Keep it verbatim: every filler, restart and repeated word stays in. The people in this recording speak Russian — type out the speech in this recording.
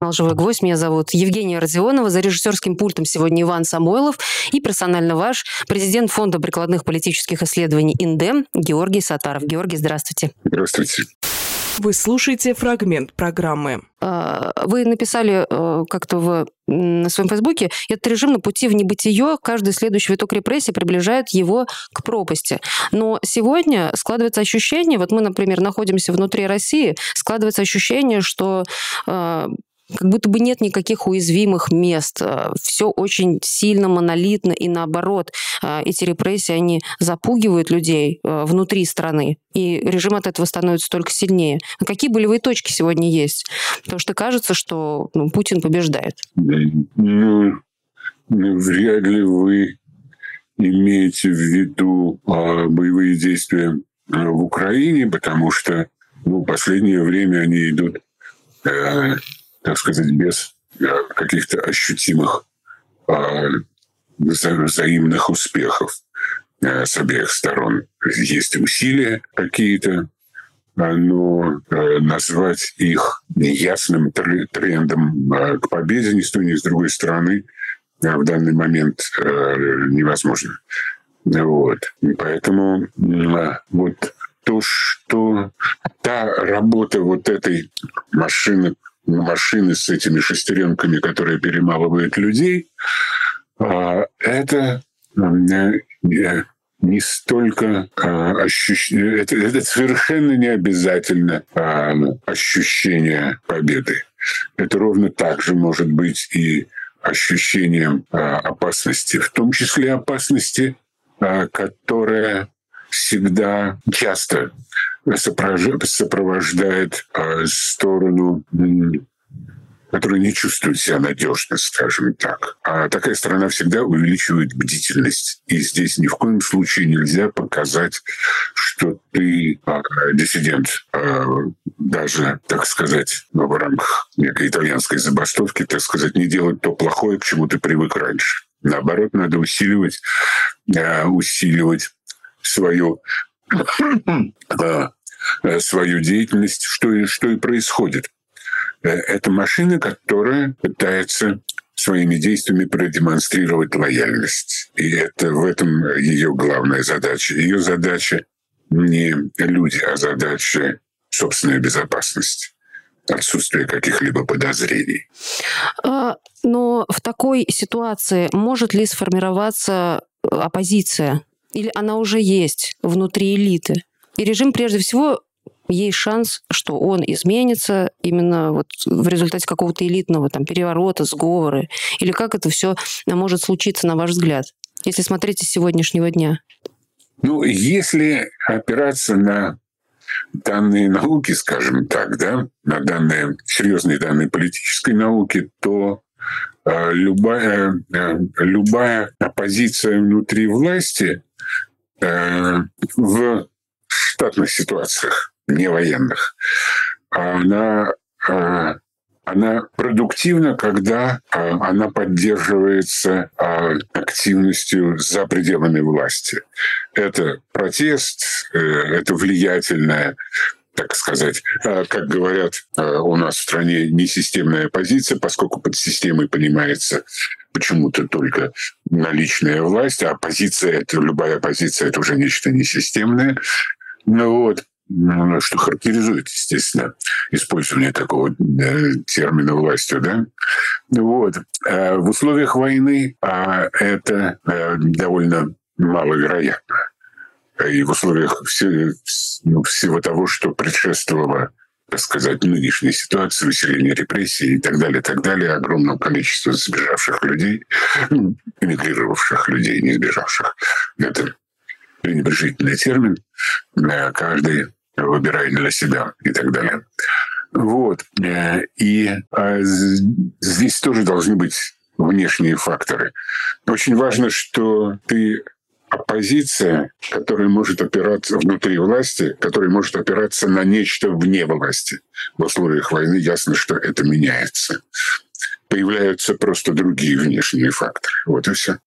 «Живой гвоздь». Меня зовут Евгения Родионова. За режиссерским пультом сегодня Иван Самойлов. И персонально ваш президент Фонда прикладных политических исследований «Индем» Георгий Саттаров. Георгий, здравствуйте. Здравствуйте. Вы слушаете фрагмент программы. Вы написали как-то в, на своем фейсбуке: «Этот режим на пути в небытие, каждый следующий виток репрессий приближает его к пропасти». Но сегодня складывается ощущение, вот мы, например, находимся внутри России, складывается ощущение, что как будто бы нет никаких уязвимых мест. Все очень сильно монолитно, и наоборот, эти репрессии, они запугивают людей внутри страны, и режим от этого становится только сильнее. А какие болевые точки сегодня есть? Потому что кажется, что ну, Путин побеждает. Ну, вряд ли вы имеете в виду а, боевые действия в Украине, потому что ну, в последнее время они идут... А, так сказать, без каких-то ощутимых э, взаимных успехов э, с обеих сторон. Есть усилия какие-то, но э, назвать их неясным трендом э, к победе ни с той, ни с другой стороны э, в данный момент э, невозможно. Вот. И поэтому э, вот то, что та работа вот этой машины, машины с этими шестеренками, которые перемалывают людей, это не столько ощущение, это, это совершенно не обязательно ощущение победы. Это ровно так же может быть и ощущением опасности, в том числе опасности, которая всегда, часто сопровождает сторону, которая не чувствует себя надежно, скажем так. А такая сторона всегда увеличивает бдительность. И здесь ни в коем случае нельзя показать, что ты диссидент. Даже, так сказать, в рамках некой итальянской забастовки, так сказать, не делать то плохое, к чему ты привык раньше. Наоборот, надо усиливать, усиливать свою свою деятельность, что и, что и происходит. Это машина, которая пытается своими действиями продемонстрировать лояльность. И это в этом ее главная задача. Ее задача не люди, а задача собственная безопасность. Отсутствие каких-либо подозрений. Но в такой ситуации может ли сформироваться оппозиция? Или она уже есть внутри элиты? И режим, прежде всего, есть шанс, что он изменится именно вот в результате какого-то элитного там, переворота, сговора. Или как это все может случиться, на ваш взгляд, если смотреть из сегодняшнего дня? Ну, если опираться на данные науки, скажем так, да, на данные, серьезные данные политической науки, то э, любая, э, любая оппозиция внутри власти э, в штатных ситуациях, не военных, она, она продуктивна, когда она поддерживается активностью за пределами власти. Это протест, это влиятельная, так сказать, как говорят у нас в стране, несистемная оппозиция, поскольку под системой понимается почему-то только наличная власть, а оппозиция, это, любая оппозиция — это уже нечто несистемное. Ну вот, что характеризует, естественно, использование такого э, термина властью, да? Вот. А в условиях войны а это э, довольно маловероятно. И в условиях все, ну, всего того, что предшествовало, так сказать, нынешней ситуации, усиления репрессий и так далее, так далее, огромного количества сбежавших людей, эмигрировавших людей, не сбежавших. Это пренебрежительный термин, каждый выбирает для себя и так далее. Вот. И здесь тоже должны быть внешние факторы. Очень важно, что ты оппозиция, которая может опираться внутри власти, которая может опираться на нечто вне власти. В условиях войны ясно, что это меняется. Появляются просто другие внешние факторы. Вот и все.